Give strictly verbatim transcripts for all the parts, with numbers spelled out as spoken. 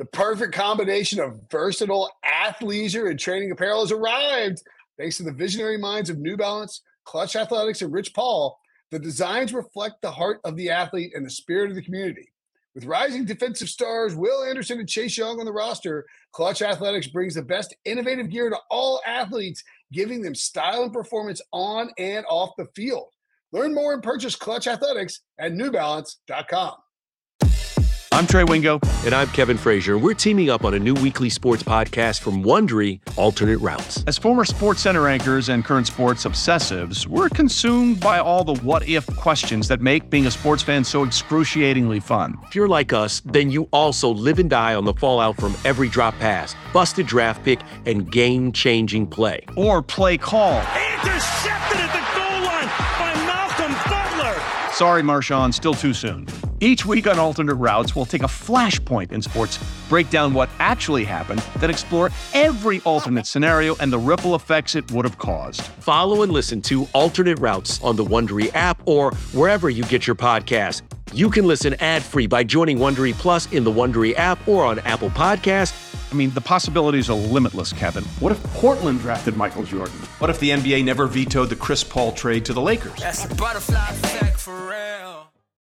The perfect combination of versatile athleisure and training apparel has arrived. Thanks to the visionary minds of New Balance, Clutch Athletics, and Rich Paul, the designs reflect the heart of the athlete and the spirit of the community. With rising defensive stars Will Anderson and Chase Young on the roster, Clutch Athletics brings the best innovative gear to all athletes, giving them style and performance on and off the field. Learn more and purchase Clutch Athletics at new balance dot com. I'm Trey Wingo. And I'm Kevin Frazier. We're teaming up on a new weekly sports podcast from Wondery, Alternate Routes. As former Sports Center anchors and current sports obsessives, we're consumed by all the what-if questions that make being a sports fan so excruciatingly fun. If you're like us, then you also live and die on the fallout from every drop pass, busted draft pick, and game-changing play. Or play call. Intercepted at the goal line by Malcolm Butler. Sorry, Marshawn, still too soon. Each week on Alternate Routes, we'll take a flashpoint in sports, break down what actually happened, then explore every alternate scenario and the ripple effects it would have caused. Follow and listen to Alternate Routes on the Wondery app or wherever you get your podcasts. You can listen ad-free by joining Wondery Plus in the Wondery app or on Apple Podcasts. I mean, the possibilities are limitless, Kevin. What if Portland drafted Michael Jordan? What if the N B A never vetoed the Chris Paul trade to the Lakers? That's a butterfly effect for real.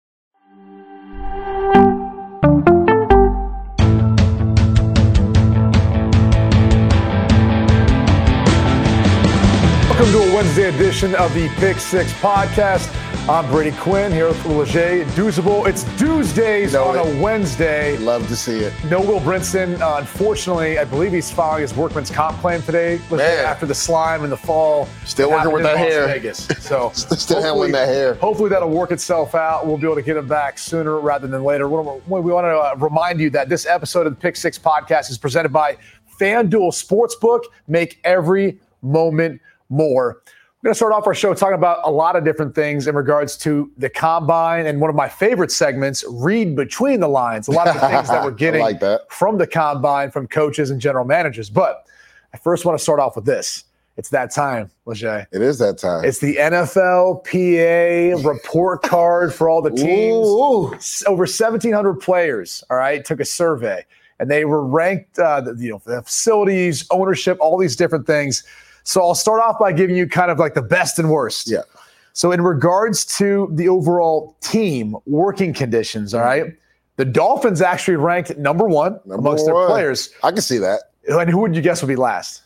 Welcome to a Wednesday edition of the Pick Six podcast. I'm Brady Quinn here with Leger Douzable. It's Tuesdays on it. a Wednesday. Love to see it. No Will Brinson. Uh, unfortunately, I believe he's filing his workman's comp claim today Man. after the slime in the fall. Still working with that in Las hair. Vegas. So Still handling that hair. Hopefully that'll work itself out. We'll be able to get him back sooner rather than later. We want to uh, remind you that this episode of the Pick Six podcast is presented by FanDuel Sportsbook. Make every moment more. We're going to start off our show talking about a lot of different things in regards to the combine and one of my favorite segments, Read Between the Lines. A lot of the things that we're getting like that. from the combine, from coaches and general managers. But I first want to start off with this. It's that time, Leger. It is that time. It's the N F L P A report card for all the teams. Ooh. Over seventeen hundred players, all right, took a survey. And they were ranked, uh, the, you know, the facilities, ownership, all these different things. So I'll start off by giving you kind of like the best and worst. Yeah. So in regards to the overall team working conditions, all right, the Dolphins actually ranked number one Number amongst one. their players. I can see that. And who would you guess would be last?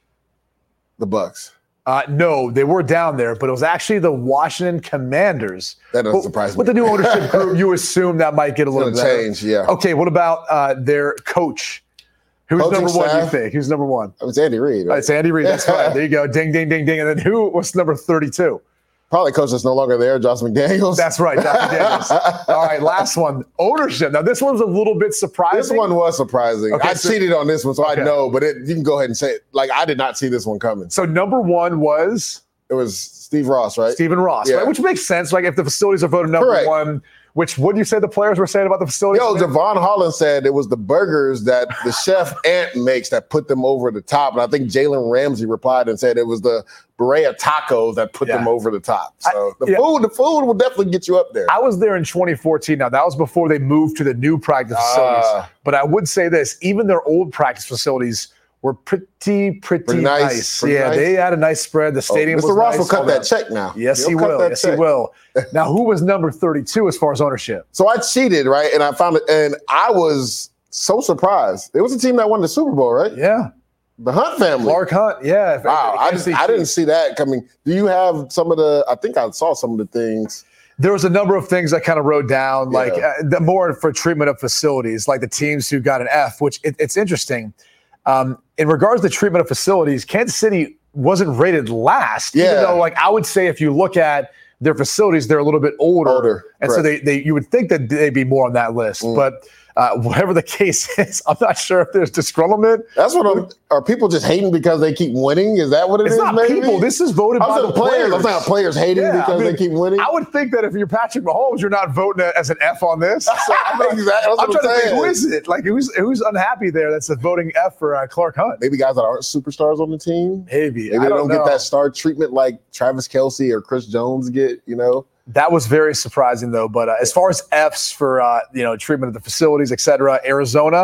The Bucks. Uh, no, they were down there, but it was actually the Washington Commanders. That doesn't But surprise me. With the new ownership group, you assume that might get a It's little gonna better. change, yeah. Okay, what about uh, their coach? Who's Coaching number one, you staff? think? Who's number one? It's Andy Reid, Uh, right? It's Andy Reid. That's right. There you go. Ding, ding, ding, ding. And then who was number thirty-two? Probably coach that's no longer there, Josh McDaniels. That's right, Doctor Daniels. All right, last one. Ownership. Now, this one's a little bit surprising. This one was surprising. Okay, I so- cheated on this one, so Okay. I know, but it, you can go ahead and say it. Like, I did not see this one coming. So number one was It was Steve Ross, right? Stephen Ross, Yeah. right? Which makes sense. Like if the facilities are voted number Correct. one, which what do you say the players were saying about the facilities? Yo, Javon Holland said it was the burgers that the chef Ant makes that put them over the top. And I think Jalen Ramsey replied and said it was the Berea tacos that put Yeah. them over the top. So I- the yeah. food, the food will definitely get you up there. I was there in twenty fourteen. Now, that was before they moved to the new practice facilities. Ah. But I would say this, even their old practice facilities were pretty, pretty, Pretty nice, nice. pretty yeah, nice. they had a nice spread. The stadium Mister was Ross nice, will cut all that check now. Yes, He'll he cut will. that Yes, check. he will. Now, who was number thirty-two as far as ownership? So I cheated, right? And I found it, and I was so surprised. It was a team that won the Super Bowl, right? Yeah. The Hunt family. Clark Hunt, yeah. Wow, I, just, I didn't see that coming. Do you have some of the, I think I saw some of the things. There was a number of things I kind of wrote down, Yeah. like uh, the more for treatment of facilities, like the teams who got an F, which it, it's interesting. Um, in regards to treatment of facilities, Kansas City wasn't rated last, Yeah. even though, like, I would say if you look at their facilities, they're a little bit older. Older, and so they, correct. they you would think that they'd be more on that list. Mm. But uh, whatever the case is, I'm not sure if there's disgruntlement. That's what I'm, are people just hating because they keep winning? Is that what it It's is? not maybe? people. This is voted I'm by saying the players. players. I'm saying players hating Yeah, because I mean, they keep winning. I would think that if you're Patrick Mahomes, you're not voting as an F on this. So I'm, not- Exactly. That's what I'm I'm trying to think, saying. who is it? Like, who's who's unhappy there that's a voting F for uh, Clark Hunt? Maybe guys that aren't superstars on the team. Maybe. Maybe I they don't don't know. get that star treatment like Travis Kelce or Chris Jones get, you know? That was very surprising, though. But uh, as far as Fs for uh, you know treatment of the facilities, et cetera, Arizona,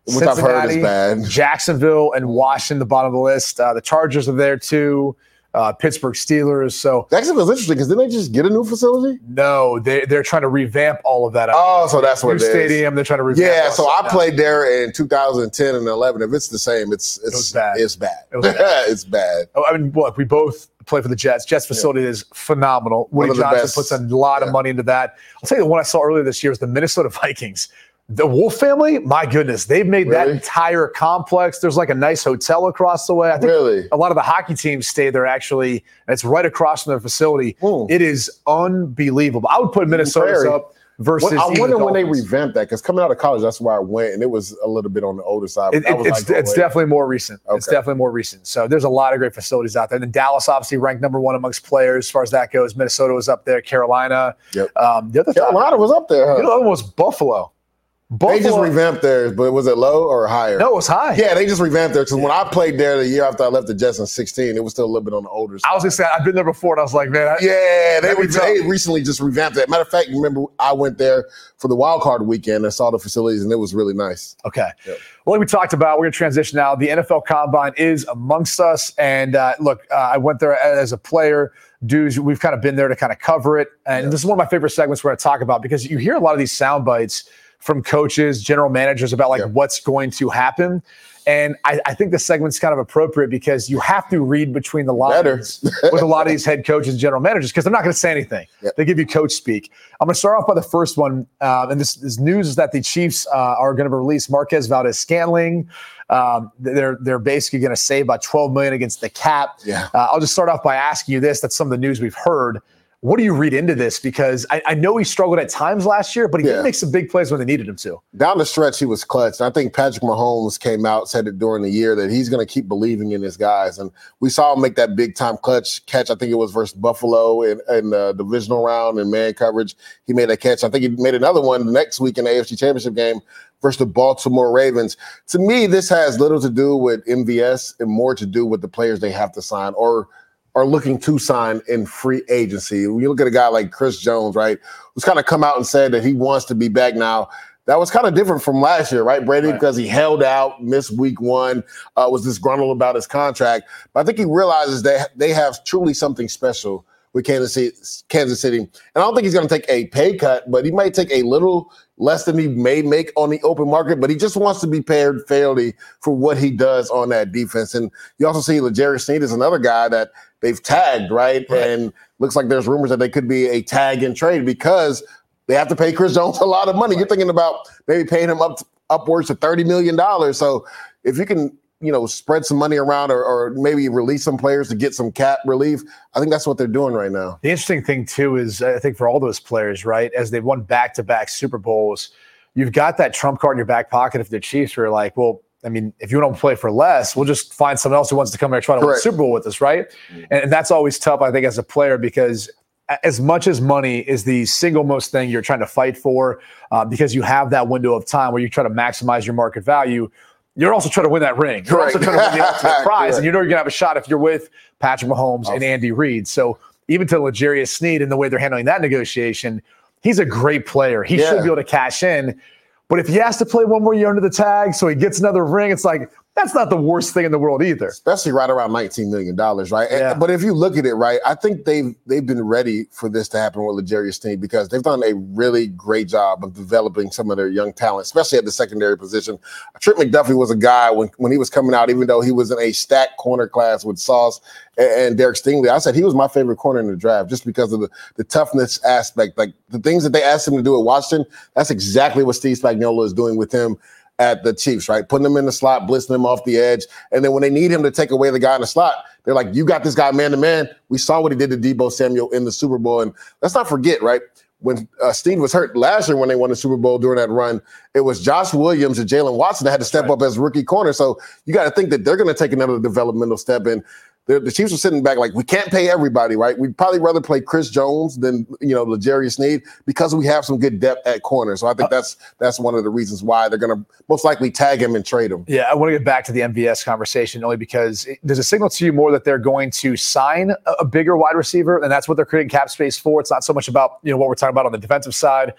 Which I've heard is bad. Jacksonville and Washington, the bottom of the list. Uh, the Chargers are there too. Uh, Pittsburgh Steelers. So Jacksonville's interesting because didn't they just get a new facility? No, they, they're trying to revamp all of that. Oh, so that's what new it is. Stadium, they're trying to revamp. Yeah, so I now. played there in two thousand ten and eleven. If it's the same, it's it's it was bad. It's bad. It was bad. It's bad. Oh, I mean, look, we both play for the Jets. Jets facility yeah. is phenomenal. Woody Johnson best. puts a lot yeah. of money into that. I'll tell you the one I saw earlier this year is the Minnesota Vikings. The Wolf family, my goodness, they've made really? that entire complex. There's like a nice hotel across the way. I think really? a lot of the hockey teams stay there actually, and it's right across from their facility. Mm. It is unbelievable. I would put Minnesota up versus. Well, I wonder the when they revamped that because coming out of college, that's where I went, and it was a little bit on the older side. It, it, it's like, it's oh, definitely more recent. Okay. It's definitely more recent. So there's a lot of great facilities out there. And then Dallas obviously ranked number one amongst players as far as that goes. Minnesota was up there. Carolina. Yep. Um, the other Carolina time, was up there. Huh? The other one was Buffalo. Buffalo. They just revamped theirs, but was it low or higher? No, it was high. Yeah, they just revamped theirs. Because yeah. when I played there the year after I left the Jets in sixteen, it was still a little bit on the older side. I was going to say, I've been there before, and I was like, man. I, yeah, they, were, they recently just revamped it. Matter of fact, remember, I went there for the wild card weekend and saw the facilities, and it was really nice. Okay. Yep. Well, like we talked about, we're going to transition now. The N F L Combine is amongst us. And uh, look, uh, I went there as a player. Dudes, we've kind of been there to kind of cover it. And yep. this is one of my favorite segments we're going to talk about because you hear a lot of these sound bites from coaches, general managers about like yep. what's going to happen. And I, I think this segment's kind of appropriate because you have to read between the lines with a lot of these head coaches and general managers because they're not going to say anything. Yep. They give you coach speak. I'm going to start off by the first one. Uh, and this, this news is that the Chiefs uh, are going to release Marquez Valdes-Scantling. Um, they're they're basically going to save about twelve million dollars against the cap. Yeah. Uh, I'll just start off by asking you this. That's some of the news we've heard. What do you read into this? Because I, I know he struggled at times last year, but he yeah. did make some big plays when they needed him to. Down the stretch, he was clutch. And I think Patrick Mahomes came out, said it during the year that he's going to keep believing in his guys. And we saw him make that big-time clutch catch. I think it was versus Buffalo in, in the divisional round in man coverage. He made a catch. I think he made another one the next week in the A F C Championship game versus the Baltimore Ravens. To me, this has little to do with M V S and more to do with the players they have to sign or are looking to sign in free agency. When you look at a guy like Chris Jones, right, who's kind of come out and said that he wants to be back now. That was kind of different from last year, right, Brady? Right. Because he held out, missed week one, uh, was disgruntled about his contract. But I think he realizes that they have truly something special with Kansas City. Kansas City. And I don't think he's going to take a pay cut, but he might take a little less than he may make on the open market, but he just wants to be paid fairly for what he does on that defense. And you also see L'Jarius Sneed is another guy that they've tagged, right? right? And looks like there's rumors that they could be a tag and trade because they have to pay Chris Jones a lot of money. Right. You're thinking about maybe paying him up to, upwards to thirty million dollars. So if you can, you know, spread some money around or, or maybe release some players to get some cap relief, I think that's what they're doing right now. The interesting thing, too, is I think for all those players, right, as they've won back-to-back Super Bowls, you've got that trump card in your back pocket if the Chiefs are like, well, I mean, if you don't play for less, we'll just find someone else who wants to come here and try to Correct. win the Super Bowl with us, right? Mm-hmm. And, and that's always tough, I think, as a player because as much as money is the single most thing you're trying to fight for uh, because you have that window of time where you try to maximize your market value, you're also trying to win that ring. You're Correct. also trying to win the ultimate prize, and you know you're going to have a shot if you're with Patrick Mahomes awesome. and Andy Reid. So even to L'Jarius Sneed and the way they're handling that negotiation, he's a great player. He yeah. should be able to cash in. But if he has to play one more year under the tag so he gets another ring, it's like, that's not the worst thing in the world either. Especially right around nineteen million dollars, right? Yeah. And, but if you look at it, right, I think they've they've been ready for this to happen with L'Jarius Sneed because they've done a really great job of developing some of their young talent, especially at the secondary position. Trent McDuffie was a guy when, when he was coming out, even though he was in a stacked corner class with Sauce and, and Derek Stingley, I said he was my favorite corner in the draft just because of the, the toughness aspect. Like the things that they asked him to do at Washington, that's exactly what Steve Spagnuolo is doing with him at the Chiefs, right? Putting him in the slot, blitzing him off the edge. And then when they need him to take away the guy in the slot, they're like, you got this guy man-to-man. We saw what he did to Deebo Samuel in the Super Bowl. And let's not forget, right, when uh, Steve was hurt last year when they won the Super Bowl during that run, it was Josh Williams and Jalen Watson that had to step right. up as rookie corner. So you got to think that they're going to take another developmental step in. The, the Chiefs are sitting back like, we can't pay everybody, right? We'd probably rather play Chris Jones than, you know, L'Jarius Sneed because we have some good depth at corner. So I think that's that's one of the reasons why they're going to most likely tag him and trade him. Yeah, I want to get back to the M V S conversation only because it, does it signal to you more that they're going to sign a, a bigger wide receiver and that's what they're creating cap space for? It's not so much about, you know, what we're talking about on the defensive side.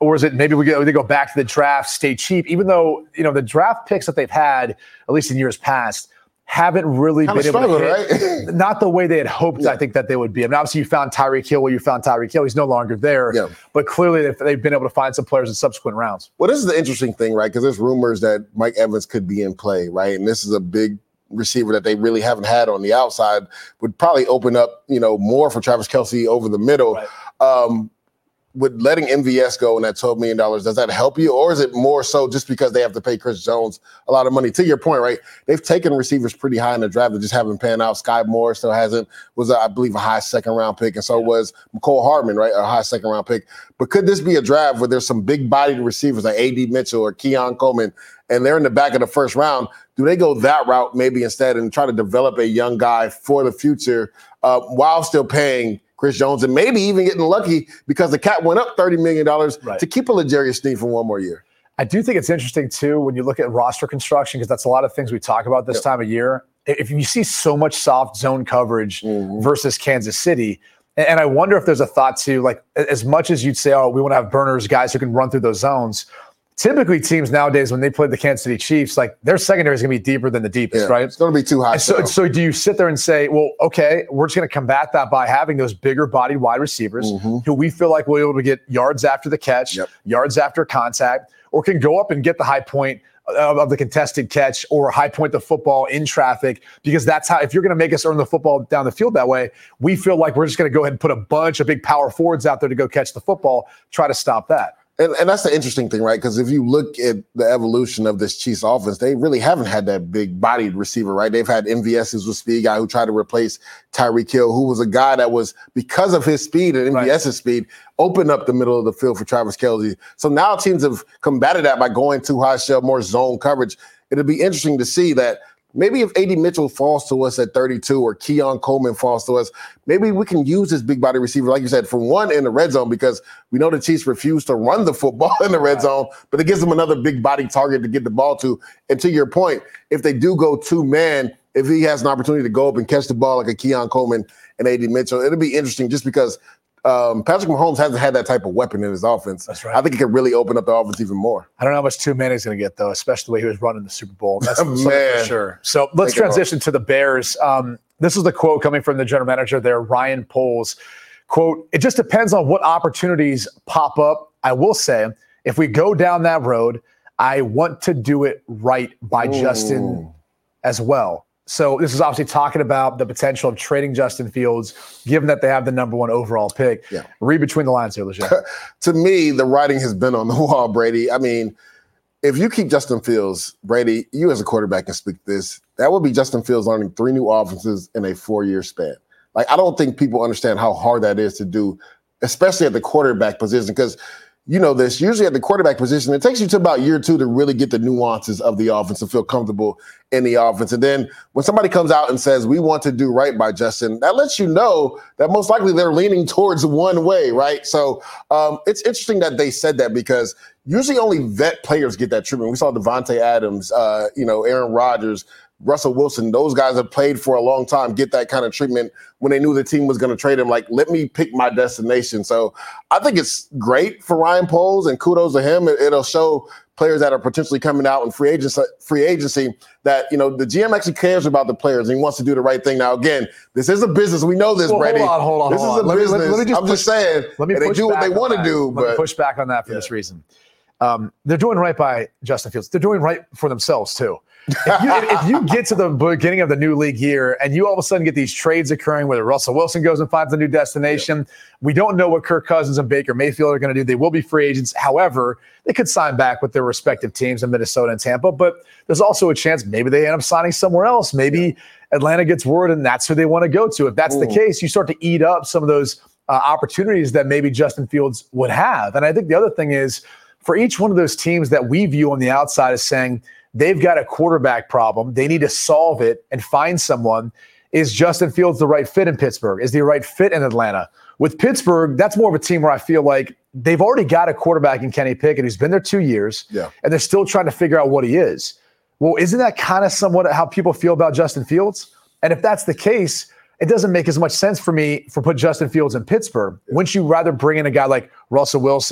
Or is it maybe we go, they go back to the draft, stay cheap, even though, you know, the draft picks that they've had, at least in years past, haven't really Kinda been able struggle, to hit, right? not the way they had hoped, Yeah. I think, that they would be. I mean, obviously you found Tyreek Hill where you found Tyreek Hill. He's no longer there. Yeah. But clearly they've, they've been able to find some players in subsequent rounds. Well, this is the interesting thing, right? Because there's rumors that Mike Evans could be in play, right? And this is a big receiver that they really haven't had on the outside. Would probably open up, you know, more for Travis Kelce over the middle. Right. Um, with letting M V S go and that twelve million dollars, does that help you? Or is it more so just because they have to pay Chris Jones a lot of money? To your point, right? They've taken receivers pretty high in the draft that just haven't panned out. Sky Moore still hasn't, was, I believe, a high second round pick. And so yeah. was McCole Hardman, right? A high second round pick. But could this be a draft where there's some big bodied receivers like A D Mitchell or Keon Coleman, and they're in the back of the first round? Do they go that route maybe instead and try to develop a young guy for the future uh, while still paying Chris Jones and maybe even getting lucky because the cap went up thirty million dollars right. to keep a L'Jarius Sneed for one more year? I do think it's interesting, too, when you look at roster construction, because that's a lot of things we talk about this yep. time of year. If you see so much soft zone coverage mm-hmm. versus Kansas City, and I wonder if there's a thought to, like, as much as you'd say, oh, we want to have burners, guys who can run through those zones, typically teams nowadays, when they play the Kansas City Chiefs, like their secondary is going to be deeper than the deepest, yeah, right? It's going to be too high. So, so do you sit there and say, well, okay, we're just going to combat that by having those bigger bodied wide receivers mm-hmm. who we feel like will be able to get yards after the catch, yep. yards after contact, or can go up and get the high point of, of the contested catch or high point the football in traffic, because that's how, if you're going to make us earn the football down the field that way, we feel like we're just going to go ahead and put a bunch of big power forwards out there to go catch the football, try to stop that. And, and that's the interesting thing, right? Because if you look at the evolution of this Chiefs offense, they really haven't had that big-bodied receiver, right? They've had M V S as a speed guy who tried to replace Tyreek Hill, who was a guy that was, because of his speed and M V S's right. speed, opened up the middle of the field for Travis Kelce. So now teams have combated that by going too high shell, more zone coverage. It'll be interesting to see that maybe if A D Mitchell falls to us at thirty-two or Keon Coleman falls to us, maybe we can use this big body receiver, like you said, for one in the red zone, because we know the Chiefs refuse to run the football in the red zone, but it gives them another big body target to get the ball to. And to your point, if they do go two man, if he has an opportunity to go up and catch the ball like a Keon Coleman and A D Mitchell, it'll be interesting just because Um, Patrick Mahomes hasn't had that type of weapon in his offense. That's right. I think it could really open up the offense even more. I don't know how much two man he's going to get, though, especially the way he was running the Super Bowl. That's something Man. for sure. So let's Take transition to the Bears. Um, this is the quote coming from the general manager there, Ryan Poles. Quote, "It just depends on what opportunities pop up. I will say, if we go down that road, I want to do it right by Ooh. Justin as well." So this is obviously talking about the potential of trading Justin Fields, given that they have the number one overall pick. Yeah. Read between the lines here, Leger. To me, the writing has been on the wall, Brady. I mean, if you keep Justin Fields, Brady, you as a quarterback can speak this. That would be Justin Fields learning three new offenses in a four-year span. Like, I don't think people understand how hard that is to do, especially at the quarterback position, because you know this, usually at the quarterback position, it takes you to about year two to really get the nuances of the offense and feel comfortable in the offense. And then when somebody comes out and says, we want to do right by Justin, that lets you know that most likely they're leaning towards one way, right? So um, it's interesting that they said that, because usually only vet players get that treatment. We saw Devontae Adams, uh, you know, Aaron Rodgers, Russell Wilson, those guys have played for a long time, get that kind of treatment when they knew the team was going to trade him. Like, let me pick my destination. So I think it's great for Ryan Poles, and kudos to him. It, it'll show players that are potentially coming out in free agency, free agency that, you know, the G M actually cares about the players and he wants to do the right thing. Now, again, this is a business. We know this, well, Brady. Hold on, hold on, This hold is on. a let business. Me, let, let me just I'm push, just saying, let me they do what they want to do. Let but me push back on that for yeah. this reason. Um, they're doing right by Justin Fields. They're doing right for themselves, too. if, you, if you get to the beginning of the new league year and you all of a sudden get these trades occurring, whether Russell Wilson goes and finds a new destination, yeah. we don't know what Kirk Cousins and Baker Mayfield are going to do. They will be free agents. However, they could sign back with their respective teams in Minnesota and Tampa, but there's also a chance maybe they end up signing somewhere else. Maybe yeah. Atlanta gets word and that's who they want to go to. If that's Ooh. the case, you start to eat up some of those uh, opportunities that maybe Justin Fields would have. And I think the other thing is, for each one of those teams that we view on the outside as saying they've got a quarterback problem, they need to solve it and find someone, is Justin Fields the right fit in Pittsburgh? Is he the right fit in Atlanta? With Pittsburgh, that's more of a team where I feel like they've already got a quarterback in Kenny Pickett who's been there two years, yeah. and they're still trying to figure out what he is. Well, isn't that kind of somewhat how people feel about Justin Fields? And if that's the case, it doesn't make as much sense for me for put Justin Fields in Pittsburgh. Yeah. Wouldn't you rather bring in a guy like Russell Wilson,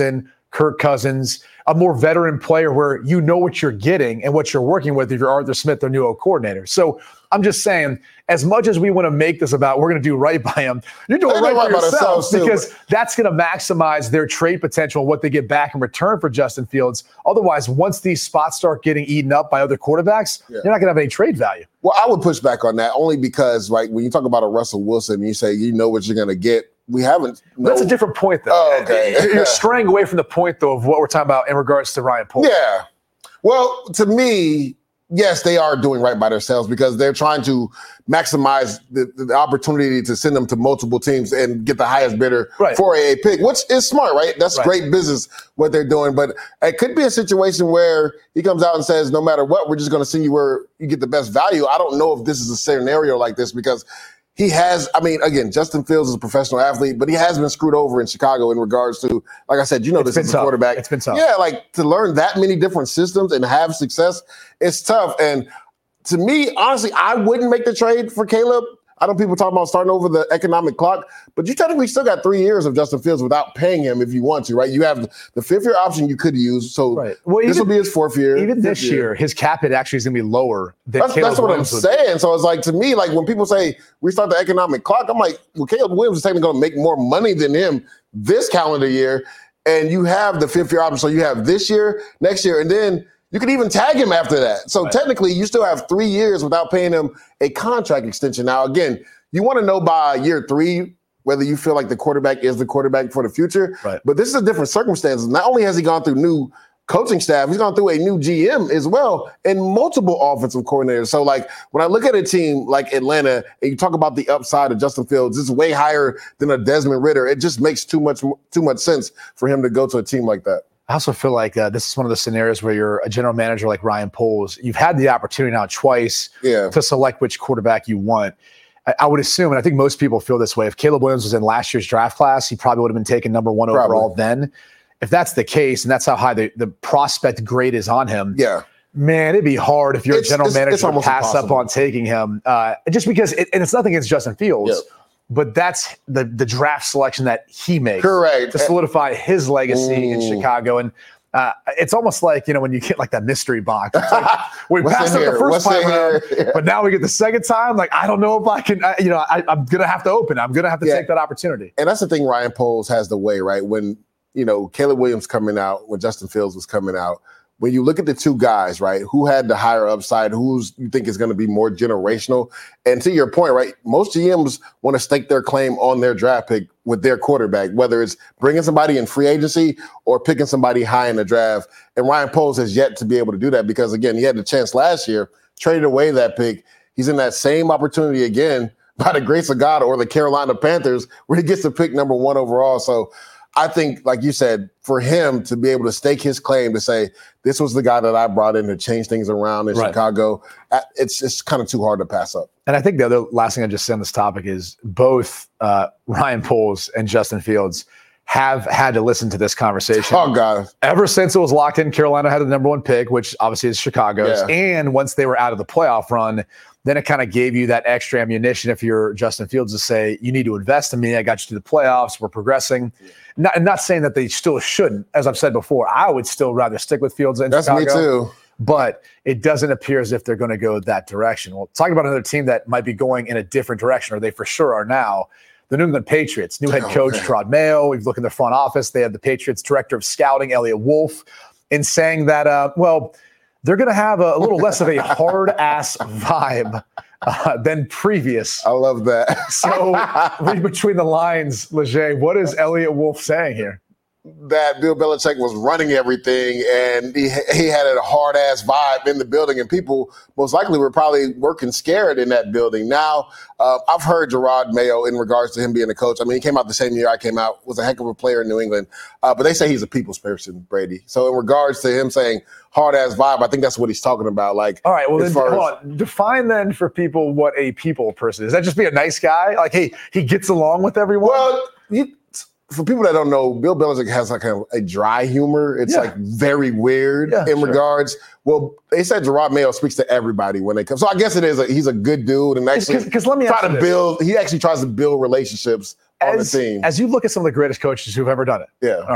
Kirk Cousins, a more veteran player where you know what you're getting and what you're working with if you're Arthur Smith, their new coordinator. So I'm just saying, as much as we want to make this about we're going to do right by him, you're doing right by yourselves because that's going to maximize their trade potential and what they get back in return for Justin Fields. Otherwise, once these spots start getting eaten up by other quarterbacks, yeah. you're not going to have any trade value. Well, I would push back on that only because, like, when you talk about a Russell Wilson, you say you know what you're going to get. We haven't. No. That's a different point, though. Oh, okay. You're straying away from the point, though, of what we're talking about in regards to Ryan Poles. Yeah. Well, to me, yes, they are doing right by themselves because they're trying to maximize the, the opportunity to send them to multiple teams and get the highest bidder right. for a pick, which is smart, right? That's right. Great business what they're doing. But it could be a situation where he comes out and says, no matter what, we're just going to send you where you get the best value. I don't know if this is a scenario like this because he has, I mean, again, Justin Fields is a professional athlete, but he has been screwed over in Chicago in regards to, like I said, you know, it's this is a tough. quarterback. It's been tough. Yeah, like to learn that many different systems and have success, it's tough. And to me, honestly, I wouldn't make the trade for Caleb. I know people talk about starting over the economic clock, but you technically still got three years of Justin Fields without paying him if you want to, right? You have the fifth year option you could use. So right. well, this will be his fourth year. Even this year, year, his cap hit actually is going to be lower than that's, Caleb that's what Williams I'm saying. So it's like, to me, like when people say restart the economic clock, I'm like, well, Caleb Williams is technically going to make more money than him this calendar year. And you have the fifth year option. So you have this year, next year, and then you could even tag him after that. So right. technically, you still have three years without paying him a contract extension. Now, again, you want to know by year three whether you feel like the quarterback is the quarterback for the future. Right. But this is a different circumstances. Not only has he gone through new coaching staff, he's gone through a new G M as well and multiple offensive coordinators. So, like, when I look at a team like Atlanta and you talk about the upside of Justin Fields, it's way higher than a Desmond Ridder. It just makes too much too much sense for him to go to a team like that. I also feel like uh, this is one of the scenarios where you're a general manager like Ryan Poles. You've had the opportunity now twice yeah. to select which quarterback you want. I, I would assume, and I think most people feel this way, if Caleb Williams was in last year's draft class, he probably would have been taken number one probably. overall then. If that's the case, and that's how high the, the prospect grade is on him, yeah, man, it'd be hard if you're it's, a general it's, manager it's to pass impossible. up on taking him. Uh, just because, it, and it's nothing against Justin Fields, yep. but that's the the draft selection that he makes Correct. to solidify his legacy mm. in Chicago. And uh, it's almost like, you know, when you get like that mystery box. It's like, we passed up the first time around, yeah. but now we get the second time. Like, I don't know if I can, I, you know, I, I'm going to have to open. I'm going to have to yeah. take that opportunity. And that's the thing Ryan Poles has the way, right? When, you know, Caleb Williams coming out, when Justin Fields was coming out, when you look at the two guys, right, who had the higher upside, who's you think is going to be more generational? And to your point, right, most G Ms want to stake their claim on their draft pick with their quarterback, whether it's bringing somebody in free agency or picking somebody high in the draft. And Ryan Poles has yet to be able to do that because, again, he had the chance last year, traded away that pick. He's in that same opportunity again by the grace of God or the Carolina Panthers where he gets to pick number one overall. So I think, like you said, for him to be able to stake his claim to say, this was the guy that I brought in to change things around in right. Chicago, it's just kind of too hard to pass up. And I think the other last thing I just say on this topic is both uh, Ryan Poles and Justin Fields have had to listen to this conversation. Oh, God. Ever since it was locked in, Carolina had the number one pick, which obviously is Chicago's. Yeah. And once they were out of the playoff run, then it kind of gave you that extra ammunition if you're Justin Fields to say, you need to invest in me. I got you to the playoffs. We're progressing. Yeah. Not, I'm not saying that they still shouldn't. As I've said before, I would still rather stick with Fields in That's Chicago. That's me too. But it doesn't appear as if they're going to go that direction. Well, talking about another team that might be going in a different direction, or they for sure are now, the New England Patriots. New head coach, oh, Gerard Mayo. We've looked in the front office. They have the Patriots director of scouting, Elliot Wolf, in saying that, uh, well, they're going to have a, a little less of a hard-ass vibe uh, than previous. I love that. So read between the lines, Leger. What is Elliot Wolf saying here? That Bill Belichick was running everything and he, he had a hard-ass vibe in the building, and people most likely were probably working scared in that building. Now, uh, I've heard Gerard Mayo in regards to him being a coach. I mean, he came out the same year I came out, was a heck of a player in New England, uh, but they say he's a people's person, Brady. So in regards to him saying hard-ass vibe, I think that's what he's talking about. Like, all right, well, then, hold as, on. Define then for people what a people person is. Does that just be a nice guy? Like, hey, he gets along with everyone? Well, you – for people that don't know, Bill Belichick has like a, a dry humor. It's yeah. like very weird yeah, in sure. regards. Well, they said Gerard Mayo speaks to everybody when they come. So I guess it is. A, he's a good dude and actually Cause, cause let me try to this. build. He actually tries to build relationships as, on the team. As you look at some of the greatest coaches who've ever done it. Yeah. All right.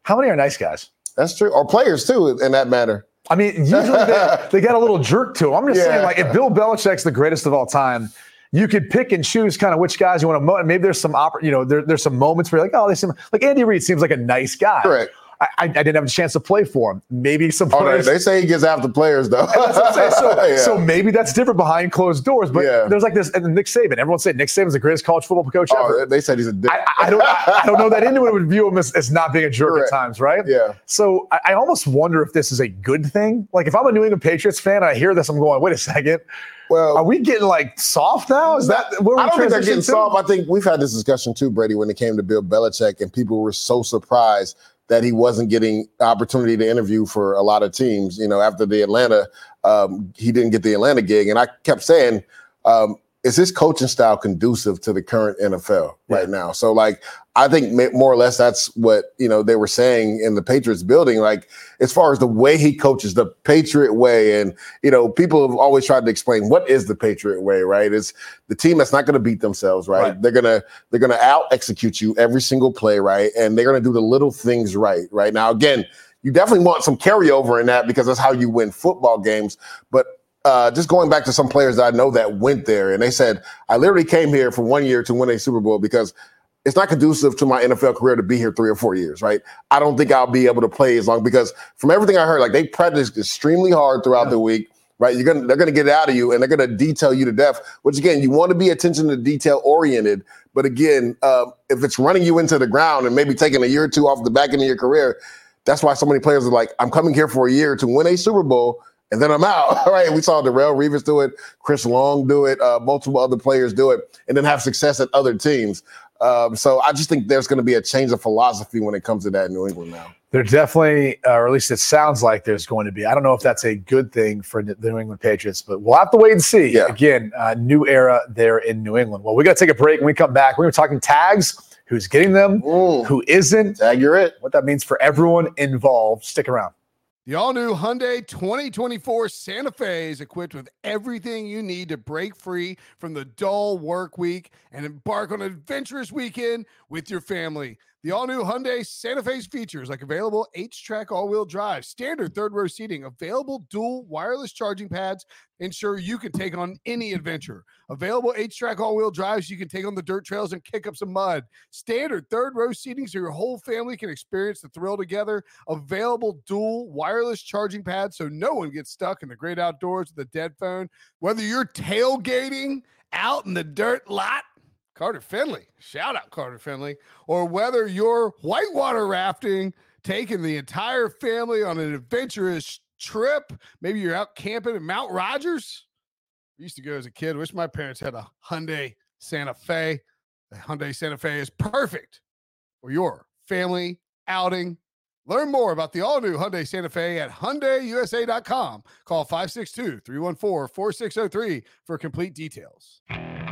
How many are nice guys? That's true. Or players, too, in that matter. I mean, usually they, they got a little jerk to them. I'm just Yeah. saying, like, if Bill Belichick's the greatest of all time, you could pick and choose kind of which guys you want to mo- and maybe there's some, oppor- you know, there, there's some moments where you're like, oh, they seem like Andy Reid seems like a nice guy. Correct. I, I, I didn't have a chance to play for him. Maybe some Oh, players. they, they say he gets after players, though. That's what I'm saying. So, Yeah. so maybe that's different behind closed doors. But Yeah. there's like this, and Nick Saban. Everyone said Nick Saban's the greatest college football coach Oh, ever. they said he's a dick. I, I don't. I don't know that anyone would view him as, as not being a jerk Correct. at times, right? Yeah. So I, I almost wonder if this is a good thing. Like if I'm a New England Patriots fan and I hear this, I'm going, wait a second. Well, Are we getting like soft now? Is that what I we don't think they're getting transitioning to? soft. I think we've had this discussion too, Brady, when it came to Bill Belichick, and people were so surprised that he wasn't getting opportunity to interview for a lot of teams. You know, after the Atlanta, um, he didn't get the Atlanta gig, and I kept saying, um, is his coaching style conducive to the current N F L right Yeah. now? So, like, I think ma- more or less that's what, you know, they were saying in the Patriots building. Like, as far as the way he coaches, the Patriot way, and, you know, people have always tried to explain what is the Patriot way, right? It's the team that's not going to beat themselves, right? Right. They're gonna they're gonna out execute you every single play, right? And they're gonna do the little things right, right? Now, again, you definitely want some carryover in that because that's how you win football games, but. Uh, just going back to some players that I know that went there, and they said, I literally came here for one year to win a Super Bowl because it's not conducive to my N F L career to be here three or four years, right? I don't think I'll be able to play as long because from everything I heard, like they practice extremely hard throughout Yeah. the week, right? You're gonna they're gonna get it out of you and they're gonna detail you to death, which again, you want to be attention to detail oriented. But again, um, if it's running you into the ground and maybe taking a year or two off the back end of your career, that's why so many players are like, I'm coming here for a year to win a Super Bowl. And then I'm out, all right? We saw Darrelle Revis do it, Chris Long do it, uh, multiple other players do it, and then have success at other teams. Um, so I just think there's going to be a change of philosophy when it comes to that in New England now. There definitely, uh, or at least it sounds like there's going to be. I don't know if that's a good thing for the New England Patriots, but we'll have to wait and see. Yeah. Again, uh, new era there in New England. Well, we got to take a break. When we come back, we're going to be talking tags, who's getting them, Mm. who isn't, Tag, you're it. what that means for everyone involved. Stick around. The all-new Hyundai twenty twenty-four Santa Fe is equipped with everything you need to break free from the dull work week and embark on an adventurous weekend with your family. The all-new Hyundai Santa Fe's features like available H-Track all-wheel drive, standard third-row seating, available dual wireless charging pads, ensure you can take on any adventure. Available H-Track all-wheel drives so you can take on the dirt trails and kick up some mud. Standard third-row seating so your whole family can experience the thrill together. Available dual wireless charging pads so no one gets stuck in the great outdoors with a dead phone. Whether you're tailgating out in the dirt lot, Carter Finley, shout out Carter Finley, or whether you're whitewater rafting, taking the entire family on an adventurous trip, maybe you're out camping in Mount Rogers. I used to go as a kid. Wish my parents had a Hyundai Santa Fe. The Hyundai Santa Fe is perfect for your family outing. Learn more about the all-new Hyundai Santa Fe at Hyundai U S A dot com. Call five six two, three one four, four six zero three for complete details.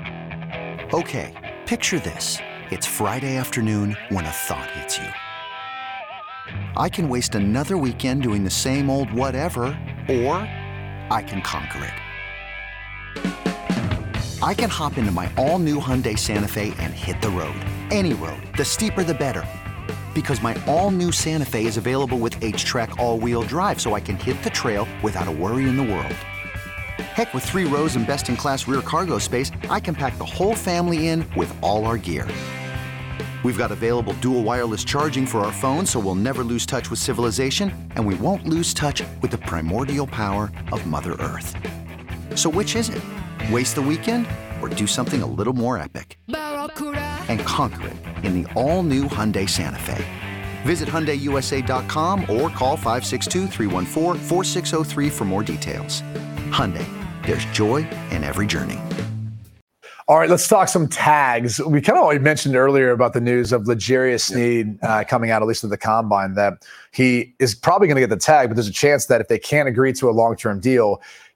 Okay, picture this. It's Friday afternoon when a thought hits you. I can waste another weekend doing the same old whatever, or I can conquer it. I can hop into my all-new Hyundai Santa Fe and hit the road. Any road. The steeper, the better. Because my all-new Santa Fe is available with H-Track all-wheel drive, so I can hit the trail without a worry in the world. Heck, with three rows and best-in-class rear cargo space, I can pack the whole family in with all our gear. We've got available dual wireless charging for our phones, so we'll never lose touch with civilization, and we won't lose touch with the primordial power of Mother Earth. So which is it? Waste the weekend or do something a little more epic? And conquer it in the all-new Hyundai Santa Fe. Visit Hyundai U S A dot com or call five six two, three one four, four six zero three for more details. Hyundai, there's joy in every journey. All right, let's talk some tags. We kind of already mentioned earlier about the news of L'Jarius Sneed uh, coming out, at least at the Combine, that he is probably going to get the tag, but there's a chance that if they can't agree to a long-term deal,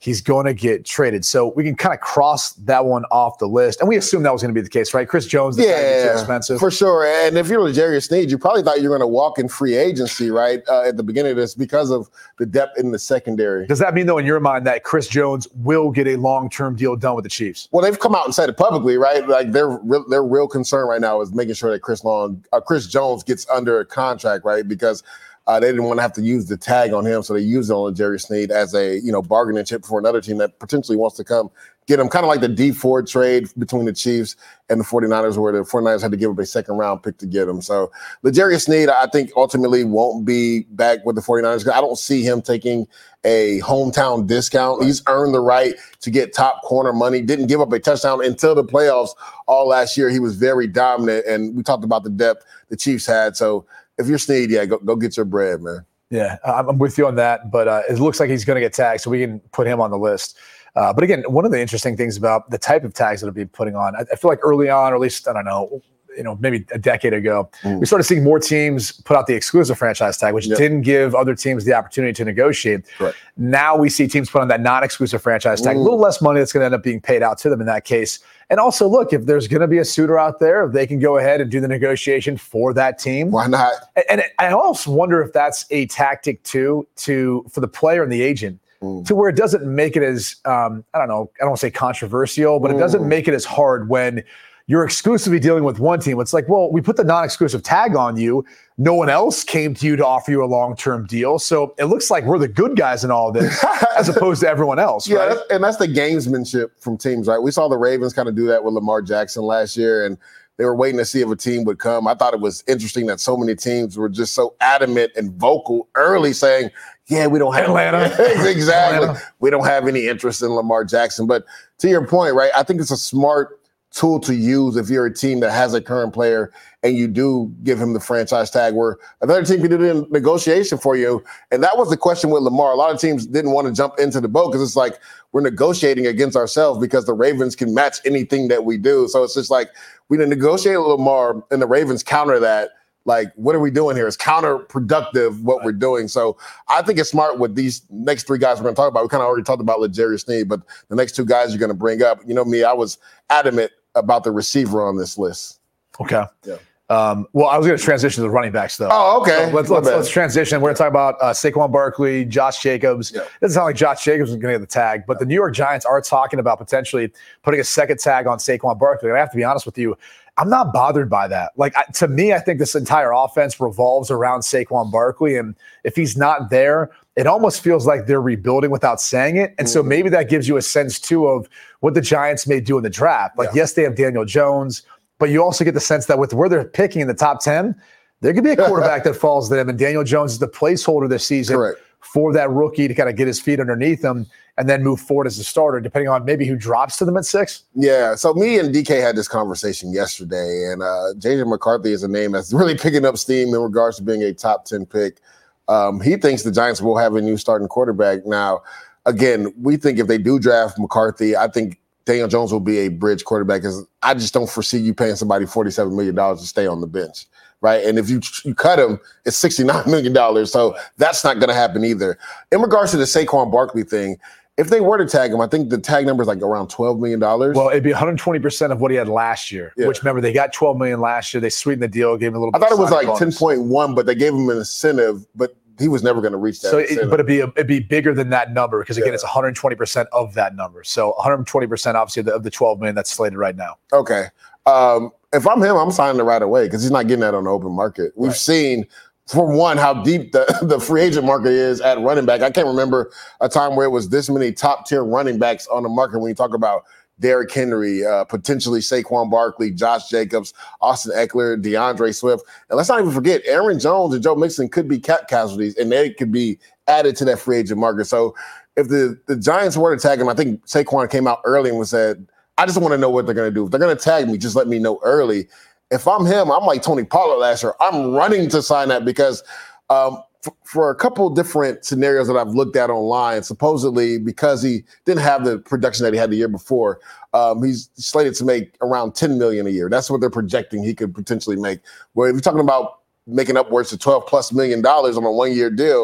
he's going to get traded. So we can kind of cross that one off the list. And we assume that was going to be the case, right? Chris Jones, the yeah, too expensive. For sure. And if you're L'Jarius Sneed, you probably thought you were going to walk in free agency, right, uh, at the beginning of this because of the depth in the secondary. Does that mean, though, in your mind, that Chris Jones will get a long-term deal done with the Chiefs? Well, they've come out and said it publicly, right? Like their real, their real concern right now is making sure that Chris Long, uh, Chris Jones gets under a contract, right? Because Uh, they didn't want to have to use the tag on him, so they used it on L'Jarius Sneed as a, you know, bargaining chip for another team that potentially wants to come get him, kind of like the D Ford trade between the Chiefs and the 49ers, where the 49ers had to give up a second-round pick to get him. So L'Jarius Sneed, I think, ultimately won't be back with the 49ers. I don't see him taking a hometown discount. Right. He's earned the right to get top corner money, didn't give up a touchdown until the playoffs all last year. He was very dominant, and we talked about the depth the Chiefs had. So if you're Sneed, yeah, go, go get your bread, man. Yeah, I'm with you on that, but uh, it looks like he's going to get tagged, so we can put him on the list. Uh, but again, one of the interesting things about the type of tags that will be putting on, I, I feel like early on, or at least, I don't know, you know, maybe a decade ago, mm. we started seeing more teams put out the exclusive franchise tag, which yep. didn't give other teams the opportunity to negotiate. Right. Now we see teams put on that non-exclusive franchise tag, mm. a little less money that's going to end up being paid out to them in that case. And also, look, if there's going to be a suitor out there, they can go ahead and do the negotiation for that team. Why not? And, and I also wonder if that's a tactic, too, to for the player and the agent, mm. to where it doesn't make it as, um, I don't know, I don't want to say controversial, but mm. it doesn't make it as hard when you're exclusively dealing with one team. It's like, well, we put the non-exclusive tag on you. No one else came to you to offer you a long-term deal. So it looks like we're the good guys in all of this as opposed to everyone else, yeah, right? That's, and that's the gamesmanship from teams, right? We saw the Ravens kind of do that with Lamar Jackson last year, and they were waiting to see if a team would come. I thought it was interesting that so many teams were just so adamant and vocal early saying, yeah, we don't have Atlanta. exactly. Atlanta. We don't have any interest in Lamar Jackson. But to your point, right, I think it's a smart tool to use if you're a team that has a current player and you do give him the franchise tag, where another team can do the negotiation for you. And that was the question with Lamar. A lot of teams didn't want to jump into the boat because it's like we're negotiating against ourselves because the Ravens can match anything that we do. So it's just like we negotiate with Lamar and the Ravens counter that. Like, what are we doing here? It's counterproductive what we're doing. So I think it's smart with these next three guys we're going to talk about. We kind of already talked about L'Jarius Sneed, but the next two guys you're going to bring up, you know me, I was adamant about the receiver on this list. Okay. Yeah. Um, well, I was going to transition to the running backs, though. Oh, okay. So let's let's, let's transition. We're going to talk about uh, Saquon Barkley, Josh Jacobs. Yeah. It doesn't sound like Josh Jacobs is going to get the tag, but the New York Giants are talking about potentially putting a second tag on Saquon Barkley. And I have to be honest with you, I'm not bothered by that. Like, I, to me, I think this entire offense revolves around Saquon Barkley. And if he's not there, it almost feels like they're rebuilding without saying it. And mm-hmm. so maybe that gives you a sense, too, of what the Giants may do in the draft. Like, yeah. yes, they have Daniel Jones, but you also get the sense that with where they're picking in the top ten, there could be a quarterback that falls to them. And Daniel Jones is the placeholder this season Correct. for that rookie to kind of get his feet underneath him and then move forward as a starter, depending on maybe who drops to them at six? Yeah, so me and D K had this conversation yesterday, and uh, J J McCarthy is a name that's really picking up steam in regards to being a top ten pick. Um, he thinks the Giants will have a new starting quarterback. Now, again, we think if they do draft McCarthy, I think Daniel Jones will be a bridge quarterback because I just don't foresee you paying somebody forty-seven million dollars to stay on the bench. Right. And if you you cut him, it's sixty-nine million dollars. So that's not going to happen either. In regards to the Saquon Barkley thing, if they were to tag him, I think the tag number is like around twelve million dollars. Well, it'd be one hundred twenty percent of what he had last year, yeah. which remember, they got twelve million dollars last year. They sweetened the deal, gave him a little I bit thought it was like bonus. ten point one, but they gave him an incentive, but he was never going to reach that. So, it, but it'd be, it'd be bigger than that number because, again, yeah. it's one hundred twenty percent of that number. So one hundred twenty percent, obviously, of the, of the twelve million dollars that's slated right now. Okay. Um, if I'm him, I'm signing it right away because he's not getting that on the open market. We've right. seen, for one, how deep the, the free agent market is at running back. I can't remember a time where it was this many top-tier running backs on the market when you talk about Derrick Henry, uh, potentially Saquon Barkley, Josh Jacobs, Austin Eckler, DeAndre Swift. And let's not even forget, Aaron Jones and Joe Mixon could be cap casualties, and they could be added to that free agent market. So if the, the Giants were to tag him, I think Saquon came out early and was said, I just want to know what they're going to do. If they're going to tag me, just let me know early. If I'm him, I'm like Tony Pollard last year. I'm running to sign that because um, f- for a couple different scenarios that I've looked at online, supposedly because he didn't have the production that he had the year before, um, he's slated to make around ten million dollars a year. That's what they're projecting he could potentially make. Where if you're talking about making upwards to twelve plus million dollars on a one-year deal,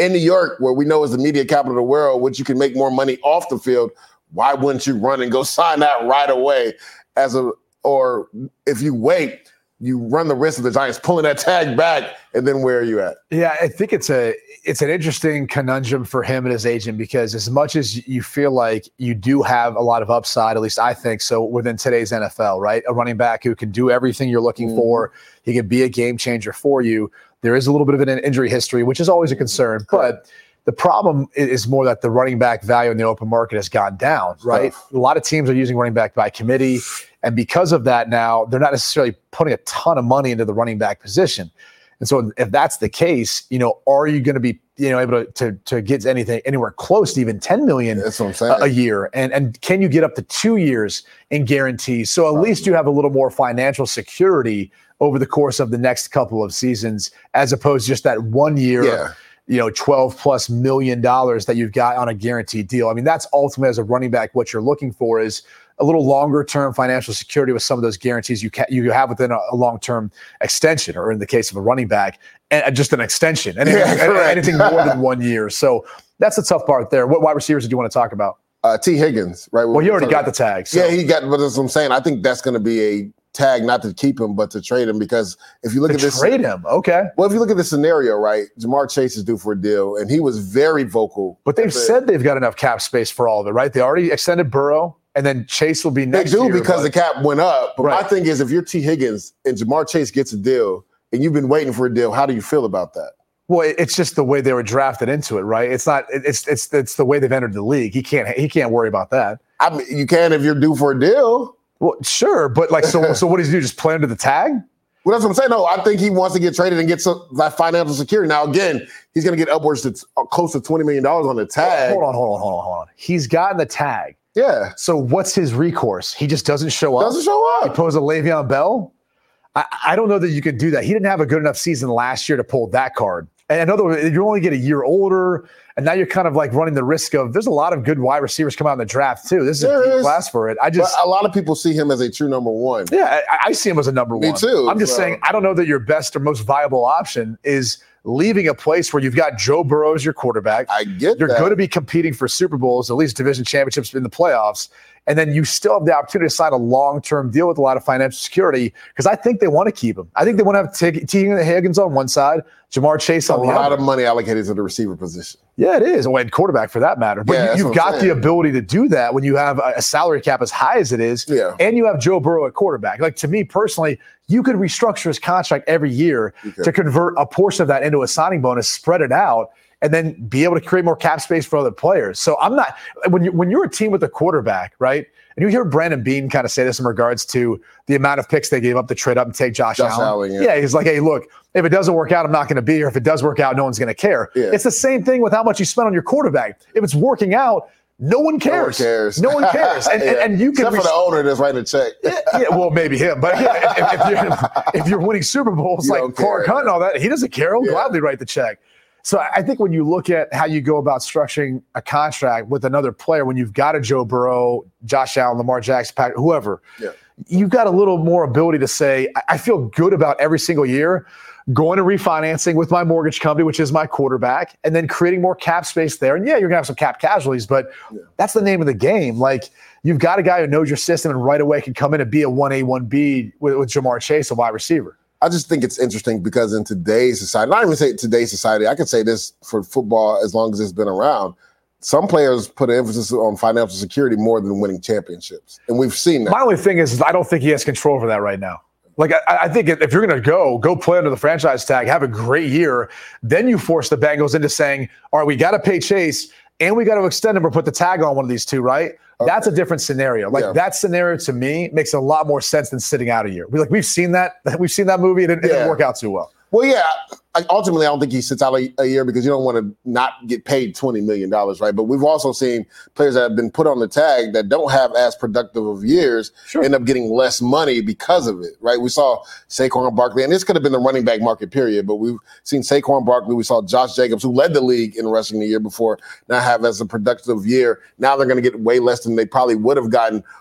in New York, where we know is the media capital of the world, which you can make more money off the field, why wouldn't you run and go sign that right away? As a, or if you wait, you run the risk of the Giants pulling that tag back, and then where are you at? Yeah, I think it's a it's an interesting conundrum for him and his agent, because as much as you feel like you do have a lot of upside, at least I think so, within today's N F L, right? A running back who can do everything you're looking mm. for, he can be a game changer for you. There is a little bit of an injury history, which is always a concern, but the problem is more that the running back value in the open market has gone down, right? A lot of teams are using running back by committee, and because of that now, they're not necessarily putting a ton of money into the running back position. And so if that's the case, you know, are you going to be, you know, able to, to, to get anything anywhere close to even ten million That's what I'm saying. a, a year? And, and can you get up to two years in guarantees? So at least you have a little more financial security over the course of the next couple of seasons, as opposed to just that one year, yeah. you know, twelve plus million dollars that you've got on a guaranteed deal. I mean, that's ultimately, as a running back, what you're looking for is a little longer term financial security with some of those guarantees you can you have within a, a long term extension, or in the case of a running back, and just an extension, and yeah, anything, anything more than one year. So that's the tough part there. What wide receivers did you want to talk about? Uh, T. Higgins, right? Well, he already got the tag. So. Yeah, he got. But that's what I'm saying. I think that's going to be a tag, not to keep him, but to trade him, because if you look to at this, trade him, okay. Well, if you look at the scenario, right, Jamar Chase is due for a deal, and he was very vocal. But they've said they've got enough cap space for all of it, right? They already extended Burrow, and then Chase will be next year. They do year, because but, the cap went up. But right. my thing is, if you're T. Higgins and Jamar Chase gets a deal, and you've been waiting for a deal, how do you feel about that? Well, it's just the way they were drafted into it, right? It's not. It's it's it's the way they've entered the league. He can't he can't worry about that. I mean, you can if you're due for a deal. Well, sure, but like, so so what does he do? Just play under the tag? Well, that's what I'm saying. No, I think he wants to get traded and get some that financial security. Now, again, he's going to get upwards to uh, close to twenty million dollars on the tag. Hold on, hold on, hold on, hold on. He's gotten the tag. Yeah. So what's his recourse? He just doesn't show up. Doesn't show up. He pulls a Le'Veon Bell. I, I don't know that you can do that. He didn't have a good enough season last year to pull that card. And in other words, you only get a year older, and now you're kind of like running the risk of. There's a lot of good wide receivers come out in the draft too. This is there a deep is. class for it. I just but a lot of people see him as a true number one. Yeah, I, I see him as a number Me one. Me too. I'm just so. saying, I don't know that your best or most viable option is leaving a place where you've got Joe Burrow as your quarterback. I get You're that. going to be competing for Super Bowls, at least division championships in the playoffs. And then you still have the opportunity to sign a long-term deal with a lot of financial security, because I think they want to keep him. I think they want to have T. T- Higgins on one side, Jamar Chase on a the other. A lot other. of money allocated to the receiver position. Yeah, it is. And quarterback for that matter. But yeah, you, you've got the ability to do that when you have a, a salary cap as high as it is, yeah. and you have Joe Burrow at quarterback. Like, to me personally, you could restructure his contract every year to convert a portion of that into a signing bonus, spread it out, and then be able to create more cap space for other players. So I'm not – when you when you're a team with a quarterback, right, and you hear Brandon Beane kind of say this in regards to the amount of picks they gave up to trade up and take Josh, Josh Allen. Allen yeah. yeah, he's like, hey, look, if it doesn't work out, I'm not going to be here. If it does work out, no one's going to care. Yeah. It's the same thing with how much you spend on your quarterback. If it's working out, no one cares. No one cares. No one cares. And, yeah. and, and you can Except for the owner that's writing a check. yeah, yeah, well, maybe him. But yeah, if, if, you're, if you're winning Super Bowls you like Clark Hunt and all that, he doesn't care. He'll yeah. gladly write the check. So I think when you look at how you go about structuring a contract with another player, when you've got a Joe Burrow, Josh Allen, Lamar Jackson, Patrick, whoever, yeah. you've got a little more ability to say, I feel good about every single year going and refinancing with my mortgage company, which is my quarterback, and then creating more cap space there. And yeah, you're going to have some cap casualties, but yeah. that's the name of the game. Like, you've got a guy who knows your system and right away can come in and be a one A, one B with, with Jamar Chase, a wide receiver. I just think it's interesting because in today's society, not even say today's society, I could say this for football as long as it's been around, some players put an emphasis on financial security more than winning championships. And we've seen that. My only thing is, is I don't think he has control over that right now. Like, I, I think if you're going to go, go play under the franchise tag, have a great year, then you force the Bengals into saying, all right, we got to pay Chase and we got to extend him or put the tag on one of these two, right? Okay. That's a different scenario. Like yeah. that scenario to me makes a lot more sense than sitting out a year. We like we've seen that. We've seen that movie. And it, yeah. it didn't work out too well. Well, yeah. I, ultimately, I don't think he sits out a, a year because you don't want to not get paid twenty million dollars, right? But we've also seen players that have been put on the tag that don't have as productive of years sure. end up getting less money because of it, right? We saw Saquon Barkley, and this could have been the running back market period, but we've seen Saquon Barkley. We saw Josh Jacobs, who led the league in rushing the year before, not have as a productive year. Now they're going to get way less than they probably would have gotten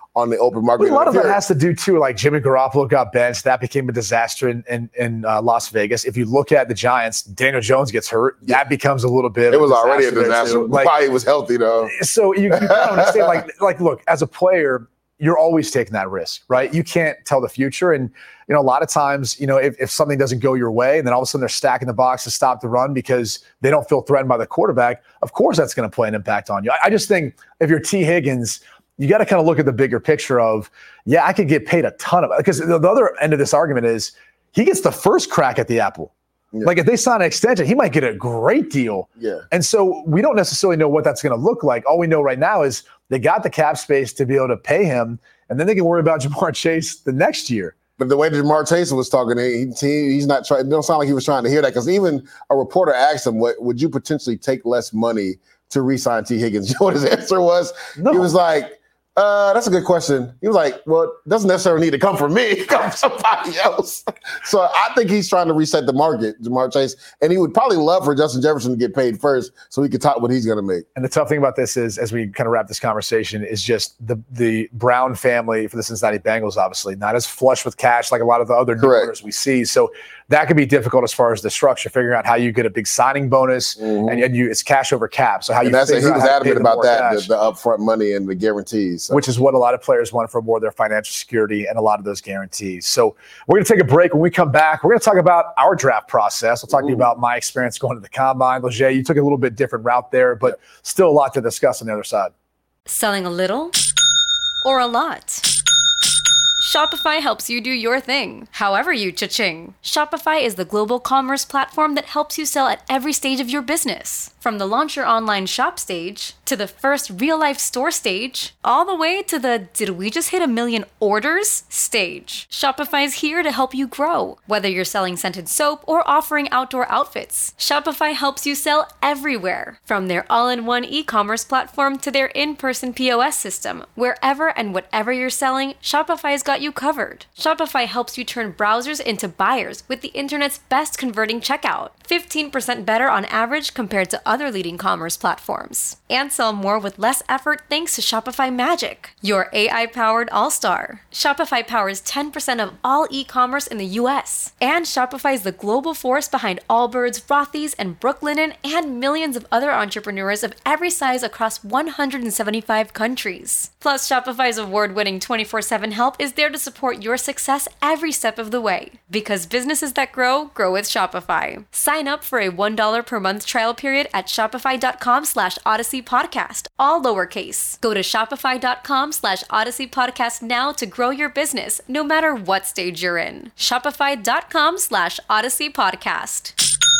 on the open market. But a lot of that has to do too. Like Jimmy Garoppolo got benched, that became a disaster in in, in uh, Las Vegas. If you look at the Giants, Daniel Jones gets hurt, that becomes a little bit. It was already a disaster. Like, Why he was healthy though. So you, you gotta understand, like, like look, as a player, you're always taking that risk, right? You can't tell the future. And, you know, a lot of times, you know, if, if something doesn't go your way and then all of a sudden they're stacking the box to stop the run because they don't feel threatened by the quarterback, of course that's going to play an impact on you. I, I just think if you're T. Higgins, you got to kind of look at the bigger picture of, yeah, I could get paid a ton of, because the, the other end of this argument is he gets the first crack at the apple. Yeah. Like if they sign an extension, he might get a great deal. Yeah. And so we don't necessarily know what that's going to look like. All we know right now is they got the cap space to be able to pay him, and then they can worry about Jamar Chase the next year. But the way Jamar Chase was talking, he, he, he's not trying. It don't sound like he was trying to hear that, because even a reporter asked him, "What would you potentially take less money to re-sign T. Higgins?" You know what his answer was? No. He was like, Uh, that's a good question. He was like, well, it doesn't necessarily need to come from me. It comes from somebody else. So I think he's trying to reset the market, Jamar Chase. And he would probably love for Justin Jefferson to get paid first so he could talk what he's going to make. And the tough thing about this is, as we kind of wrap this conversation, is just the the Brown family for the Cincinnati Bengals, obviously, not as flush with cash like a lot of the other new owners we see. So that could be difficult as far as the structure, figuring out how you get a big signing bonus, mm-hmm. and, and you it's cash over cap. So how and you that's figure he was out adamant about that, the, the upfront money and the guarantees. So. Which is what a lot of players want for more of their financial security and a lot of those guarantees. So we're going to take a break. When we come back, we're going to talk about our draft process. I'll talk Ooh. to you about my experience going to the Combine. Leger, you took a little bit different route there, but still a lot to discuss on the other side. Selling a little or a lot? Shopify helps you do your thing, however you cha-ching. Shopify is the global commerce platform that helps you sell at every stage of your business. From the launch your online shop stage, to the first real-life store stage, all the way to the did we just hit a million orders stage. Shopify is here to help you grow. Whether you're selling scented soap or offering outdoor outfits, Shopify helps you sell everywhere. From their all-in-one e-commerce platform to their in-person P O S system, wherever and whatever you're selling, Shopify's got you covered. Shopify helps you turn browsers into buyers with the internet's best converting checkout. fifteen percent better on average compared to other leading commerce platforms. And sell more with less effort thanks to Shopify Magic, your A I-powered all-star. Shopify powers ten percent of all e-commerce in the U S. And Shopify is the global force behind Allbirds, Rothy's, and Brooklinen, and millions of other entrepreneurs of every size across one hundred seventy-five countries. Plus, Shopify's award-winning twenty-four seven help is there to support your success every step of the way. Because businesses that grow, grow with Shopify. Sign up for a one dollar per month trial period at shopify.com slash Odyssey Podcast, all lowercase. Go to shopify.com slash Odyssey Podcast now to grow your business, no matter what stage you're in. Shopify.com slash Odyssey Podcast.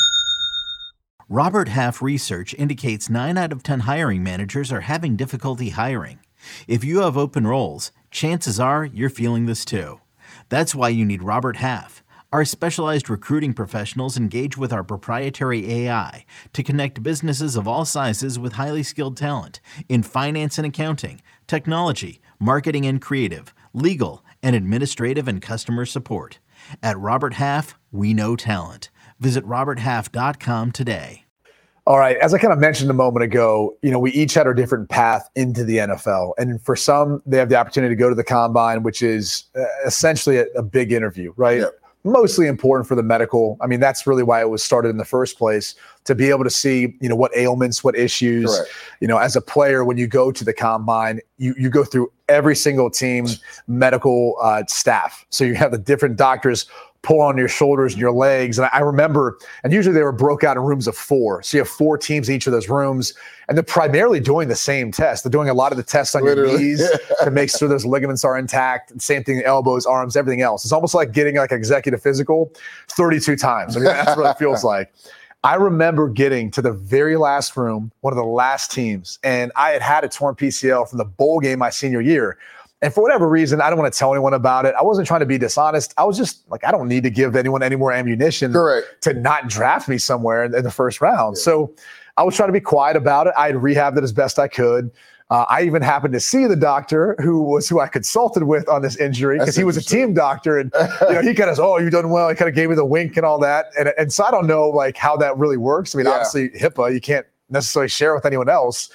Robert Half research indicates nine out of ten hiring managers are having difficulty hiring. If you have open roles, chances are you're feeling this too. That's why you need Robert Half. Our specialized recruiting professionals engage with our proprietary A I to connect businesses of all sizes with highly skilled talent in finance and accounting, technology, marketing and creative, legal, and administrative and customer support. At Robert Half, we know talent. Visit robert half dot com today. All right. As I kind of mentioned a moment ago, you know, we each had our different path into the N F L. And for some, they have the opportunity to go to the Combine, which is uh, essentially a, a big interview, right? Yep. Mostly important for the medical. I mean, that's really why it was started in the first place, to be able to see, you know, what ailments, what issues. Correct. You know, as a player, when you go to the Combine, you, you go through every single team's medical uh, staff. So you have the different doctors pull on your shoulders and your legs. And I remember, and usually they were broke out in rooms of four. So you have four teams in each of those rooms, and they're primarily doing the same test. They're doing a lot of the tests on Literally. your knees to make sure those ligaments are intact. And same thing, elbows, arms, everything else. It's almost like getting like an executive physical thirty-two times. I mean, that's what it feels like. I remember getting to the very last room, one of the last teams, and I had had a torn P C L from the bowl game my senior year. And for whatever reason, I don't want to tell anyone about it. I wasn't trying to be dishonest. I was just like, I don't need to give anyone any more ammunition Correct. to not draft me somewhere in, in the first round. Yeah. So I was trying to be quiet about it. I had rehabbed it as best I could. Uh, I even happened to see the doctor who was who I consulted with on this injury, because he was a team doctor, and you know, he kind of, oh, you've done well. He kind of gave me the wink and all that. And, and so I don't know like how that really works. I mean, yeah. obviously HIPAA, you can't necessarily share with anyone else.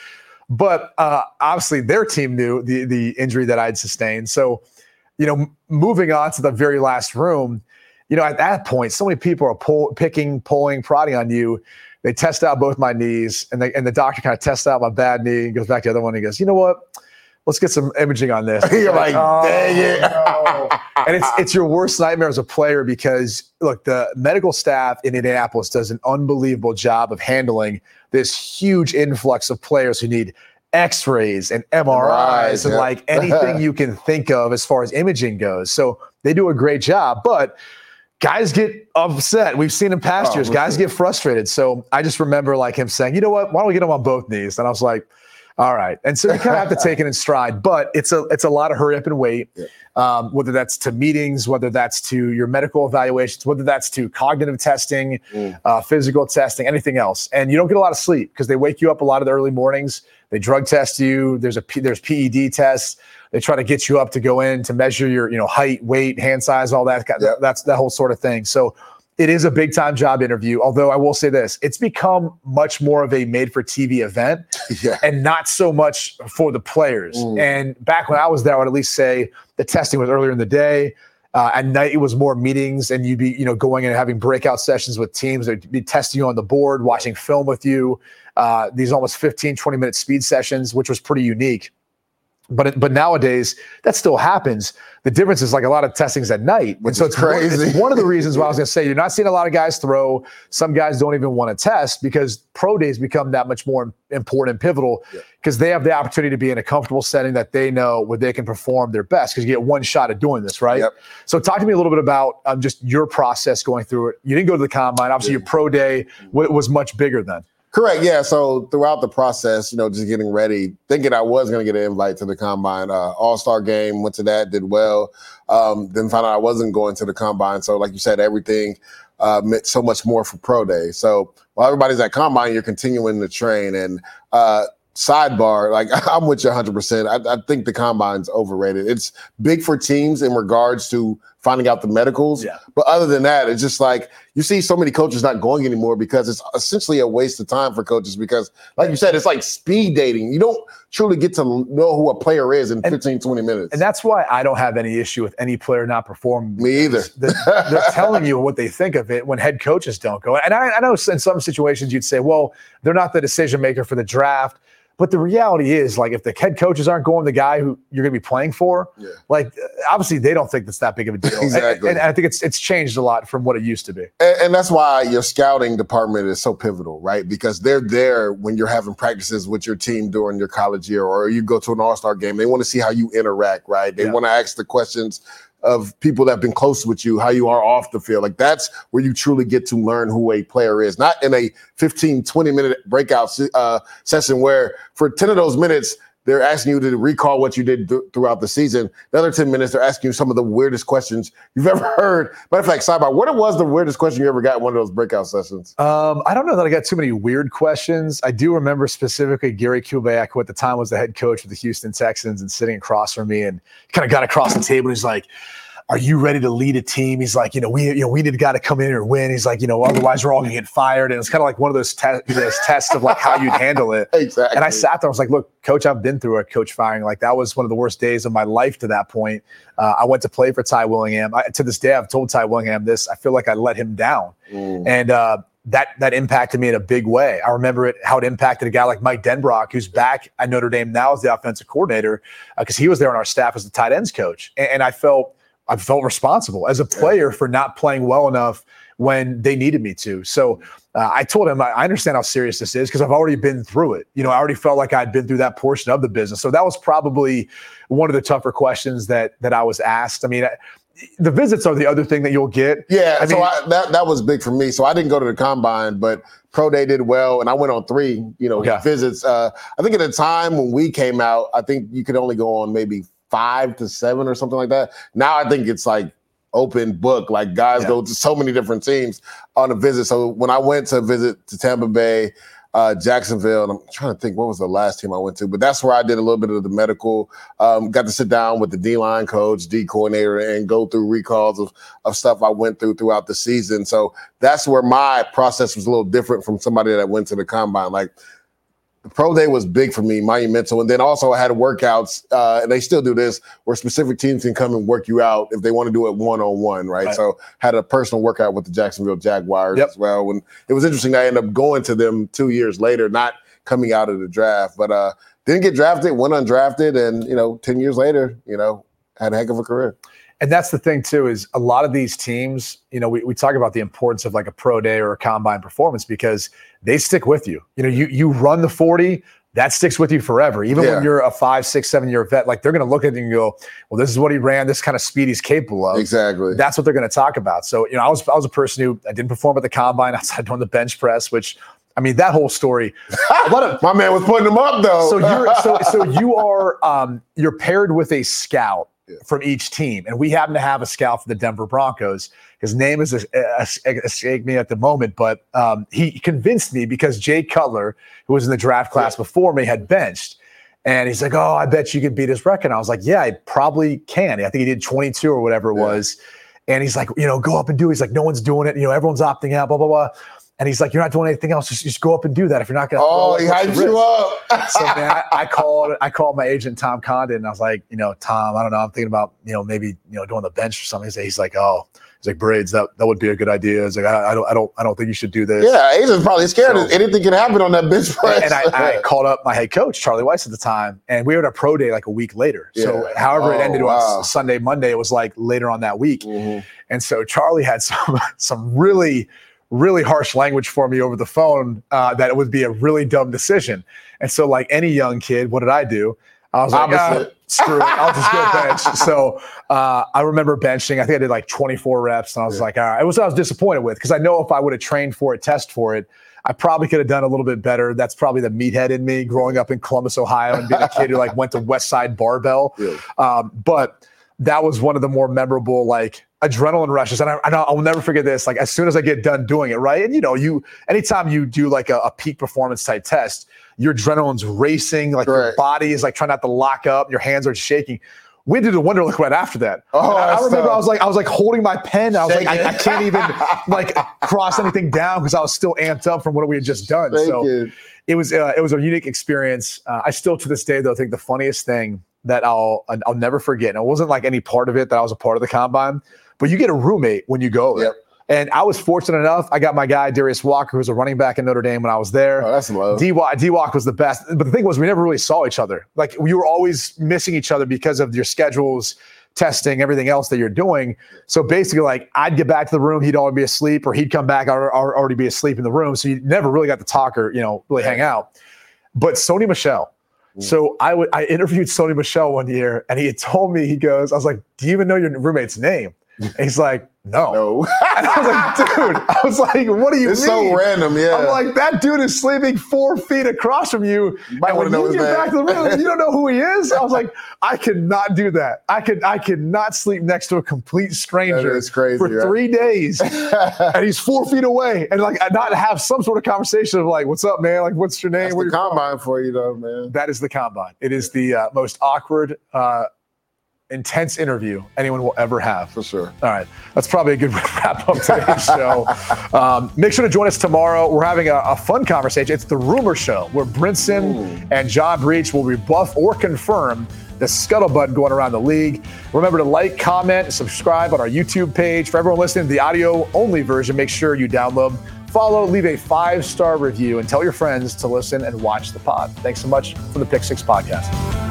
But uh, obviously their team knew the the injury that I'd sustained. So, you know, moving on to the very last room, you know, at that point, so many people are pull, picking, pulling, prodding on you. They test out both my knees, and, they, and the doctor kind of tests out my bad knee and goes back to the other one and he goes, you know what? Let's get some imaging on this. You're like, oh, dang it. No. And it's it's your worst nightmare as a player because, look, the medical staff in Indianapolis does an unbelievable job of handling this huge influx of players who need x-rays and M R Is right, and yeah. like anything you can think of as far as imaging goes. So they do a great job, but guys get upset. We've seen in past oh, years, guys get frustrated. So I just remember like him saying, you know what, why don't we get him on both knees? And I was like, all right. And so you kind of have to take it in stride, but it's a it's a lot of hurry up and wait, yeah. um, whether that's to meetings, whether that's to your medical evaluations, whether that's to cognitive testing, mm. uh, physical testing, anything else. And you don't get a lot of sleep because they wake you up a lot of the early mornings. They drug test you. There's a there's P E D tests. They try to get you up to go in to measure your you know height, weight, hand size, all that. Yeah. That's that whole sort of thing. So it is a big time job interview. Although I will say this, it's become much more of a made for T V event yeah. and not so much for the players. Mm. And back when I was there, I would at least say the testing was earlier in the day. Uh, at night, it was more meetings, and you'd be, you know, going in and having breakout sessions with teams. They'd be testing you on the board, watching film with you. Uh, these almost fifteen, twenty minute speed sessions, which was pretty unique. But it, but nowadays, that still happens. The difference is like a lot of testings at night. Which and so is it's crazy. One, it's one of the reasons why I was going to say you're not seeing a lot of guys throw. Some guys don't even want to test because pro days become that much more important and pivotal because yeah. they have the opportunity to be in a comfortable setting that they know where they can perform their best because you get one shot at doing this, right? Yep. So talk to me a little bit about um, just your process going through it. You didn't go to the combine. Obviously, yeah. your pro day w- was much bigger then. Correct. Yeah. So throughout the process, you know, just getting ready, thinking I was going to get an invite to the combine, uh, all-star game, went to that, did well. Um, then found out I wasn't going to the combine. So like you said, everything uh, meant so much more for pro day. So while everybody's at combine, you're continuing to train. And uh, sidebar, like I'm with you one hundred percent. I, I think the combine's overrated. It's big for teams in regards to finding out the medicals. Yeah. But other than that, it's just like you see so many coaches not going anymore because it's essentially a waste of time for coaches because, like you said, it's like speed dating. You don't truly get to know who a player is in fifteen, and, twenty minutes. And that's why I don't have any issue with any player not performing. Me either. They're, they're telling you what they think of it when head coaches don't go. And I, I know in some situations you'd say, well, they're not the decision maker for the draft. But the reality is, like, if the head coaches aren't going the guy who you're going to be playing for, yeah. like, obviously they don't think that's that big of a deal. Exactly. And, and I think it's it's changed a lot from what it used to be. And, and that's why your scouting department is so pivotal, right? Because they're there when you're having practices with your team during your college year or you go to an all-star game. They want to see how you interact, right? They yeah. want to ask the questions of people that have been close with you, how you are off the field. Like that's where you truly get to learn who a player is, not in a fifteen, twenty minute breakout uh, session where for ten of those minutes, they're asking you to recall what you did th- throughout the season. The other ten minutes, they're asking you some of the weirdest questions you've ever heard. Matter of fact, sidebar, what was the weirdest question you ever got in one of those breakout sessions? Um, I don't know that I got too many weird questions. I do remember specifically Gary Kubiak, who at the time was the head coach of the Houston Texans and sitting across from me and kind of got across the table. He's like, are you ready to lead a team? He's like, you know, we you know we need a guy to come in and win. He's like, you know, otherwise we're all gonna get fired. And it's kind of like one of those, te- those tests of like how you'd handle it. Exactly. And I sat there. I was like, look, coach, I've been through a coach firing. Like that was one of the worst days of my life to that point. Uh, I went to play for Ty Willingham. I, to this day, I've told Ty Willingham this. I feel like I let him down, mm. and uh, that that impacted me in a big way. I remember it how it impacted a guy like Mike Denbrock, who's back at Notre Dame now as the offensive coordinator, because uh, he was there on our staff as the tight ends coach, and, and I felt. I felt responsible as a player for not playing well enough when they needed me to. So uh, I told him, I understand how serious this is because I've already been through it. You know, I already felt like I'd been through that portion of the business. So that was probably one of the tougher questions that that I was asked. I mean, the visits are the other thing that you'll get. Yeah, I so mean, I, that that was big for me. So I didn't go to the combine, but pro day did well, and I went on three, you know, yeah. visits. Uh, I think at the time when we came out, I think you could only go on maybe five to seven or something like that. Now I think it's like open book. Like guys yeah. go to so many different teams on a visit. So when I went to visit to Tampa Bay, uh, Jacksonville, and I'm trying to think what was the last team I went to, but that's where I did a little bit of the medical, um, got to sit down with the D-line coach, D coordinator, and go through recalls of, of stuff I went through throughout the season. So that's where my process was a little different from somebody that went to the combine. Like, the pro day was big for me, monumental. And then also I had workouts, uh, and they still do this, where specific teams can come and work you out if they want to do it one-on-one, right? right. So had a personal workout with the Jacksonville Jaguars yep. as well. And it was interesting. I ended up going to them two years later, not coming out of the draft, but uh, didn't get drafted, went undrafted, and, you know, ten years later, you know, had a heck of a career. And that's the thing, too, is a lot of these teams, you know, we, we talk about the importance of like a pro day or a combine performance because they stick with you. You know, you you run the forty, that sticks with you forever. Even yeah. when you're a five, six, seven year vet, like they're going to look at it and go, well, this is what he ran, this kind of speed he's capable of. Exactly. That's what they're going to talk about. So, you know, I was I was a person who I didn't perform at the combine outside doing the bench press, which, I mean, that whole story. A lot of, my man was putting them up, though. So you're so so you are um, you're paired with a scout yeah. from each team, and we happen to have a scout for the Denver Broncos. His name is escaping me at the moment, but um, he convinced me because Jay Cutler, who was in the draft class yeah. before me, had benched. And he's like, oh, I bet you can beat his record. And I was like, yeah, I probably can. I think he did twenty-two or whatever it yeah. was. And he's like, you know, go up and do it. He's like, no one's doing it. You know, everyone's opting out, blah, blah, blah. And he's like, you're not doing anything else. Just, just go up and do that. If you're not going to. Oh, he hyped you up. So, man, I, I called I called my agent, Tom Condon, and I was like, you know, Tom, I don't know. I'm thinking about, you know, maybe, you know, doing the bench or something. He's like, oh. He's like, Braids, that, that would be a good idea. He's like, I, I don't I don't I don't think you should do this. Yeah, agent's probably scared. So, anything can happen on that bench press. And I, I called up my head coach, Charlie Weiss, at the time, and we were at a pro day like a week later. Yeah. So however oh, it ended wow. on Sunday, Monday, it was like later on that week. Mm-hmm. And so Charlie had some some really, really harsh language for me over the phone uh, that it would be a really dumb decision. And so like any young kid, what did I do? I was like, ah, screw it. I'll just go bench. So uh, I remember benching. I think I did like twenty-four reps. And I was yeah. like, all right. It was I was disappointed with because I know if I would have trained for it, test for it, I probably could have done a little bit better. That's probably the meathead in me growing up in Columbus, Ohio, and being a kid who like went to West Side Barbell. Yeah. Um, but that was one of the more memorable like adrenaline rushes. And I, I'll never forget this. Like as soon as I get done doing it, right? And you know, you anytime you do like a, a peak performance type test, your adrenaline's racing, like right. your body is like trying not to lock up, your hands are shaking. We did a Wonderlic right after that. Oh, I, I remember I was like, I was like holding my pen. I was Thank like, I, I can't even like cross anything down because I was still amped up from what we had just done. Thank so you. it was uh, it was a unique experience. Uh, I still to this day though think the funniest thing that I'll I'll never forget. And it wasn't like any part of it that I was a part of the combine, but you get a roommate when you go there. Yep. And I was fortunate enough. I got my guy, Darius Walker, who was a running back in Notre Dame when I was there. Oh, that's low. D-Walk was the best. But the thing was, we never really saw each other. Like, we were always missing each other because of your schedules, testing, everything else that you're doing. So basically, like, I'd get back to the room, he'd already be asleep, or he'd come back, I'd already be asleep in the room. So you never really got to talk or, you know, really hang out. But Sony Michel. So I, w- I interviewed Sony Michel one year, and he had told me, he goes, I was like, do you even know your roommate's name? And he's like, no. no. And I was like, dude, I was like, what do you it's mean? It's so random, yeah. I'm like, that dude is sleeping four feet across from you. You might and when know you his get name. back to the room, you don't know who he is? I was like, I could not do that. I could I could not sleep next to a complete stranger crazy, for right? three days. And he's four feet away. And like not have some sort of conversation of like, what's up, man? Like, what's your name? That's Where the combine for you, though, man. That is the combine. It is the uh, most awkward uh intense interview anyone will ever have. For sure. All right. That's probably a good wrap up today's show. Um, make sure to join us tomorrow. We're having a, a fun conversation. It's the Rumor Show where Brinson Ooh. and John Breach will rebuff or confirm the scuttlebutt going around the league. Remember to like, comment, and subscribe on our YouTube page. For everyone listening to the audio-only version, make sure you download, follow, leave a five-star review, and tell your friends to listen and watch the pod. Thanks so much for the Pick Six Podcast.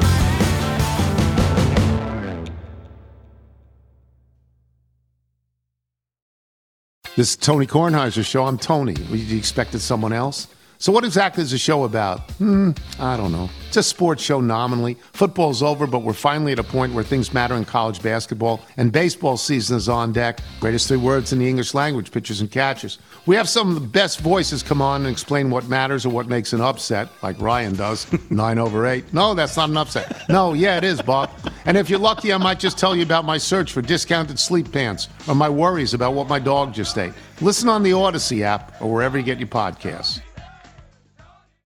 This is Tony Kornheiser's show. I'm Tony. You expected someone else? So what exactly is the show about? Hmm, I don't know. It's a sports show nominally. Football's over, but we're finally at a point where things matter in college basketball, and baseball season is on deck. Greatest three words in the English language, pitchers and catchers. We have some of the best voices come on and explain what matters or what makes an upset, like Ryan does, nine over eight. No, that's not an upset. No, yeah, it is, Bob. And if you're lucky, I might just tell you about my search for discounted sleep pants or my worries about what my dog just ate. Listen on the Odyssey app or wherever you get your podcasts.